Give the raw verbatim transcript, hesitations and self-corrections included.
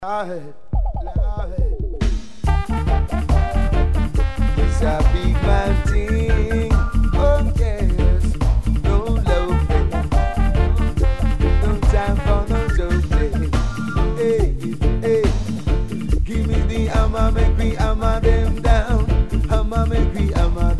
Lord, Lord. It's a big man thing. Oh yes, no love, no time for no joking. Hey, hey, give me the hammer, make me hammer them down. Hammer, make me hammer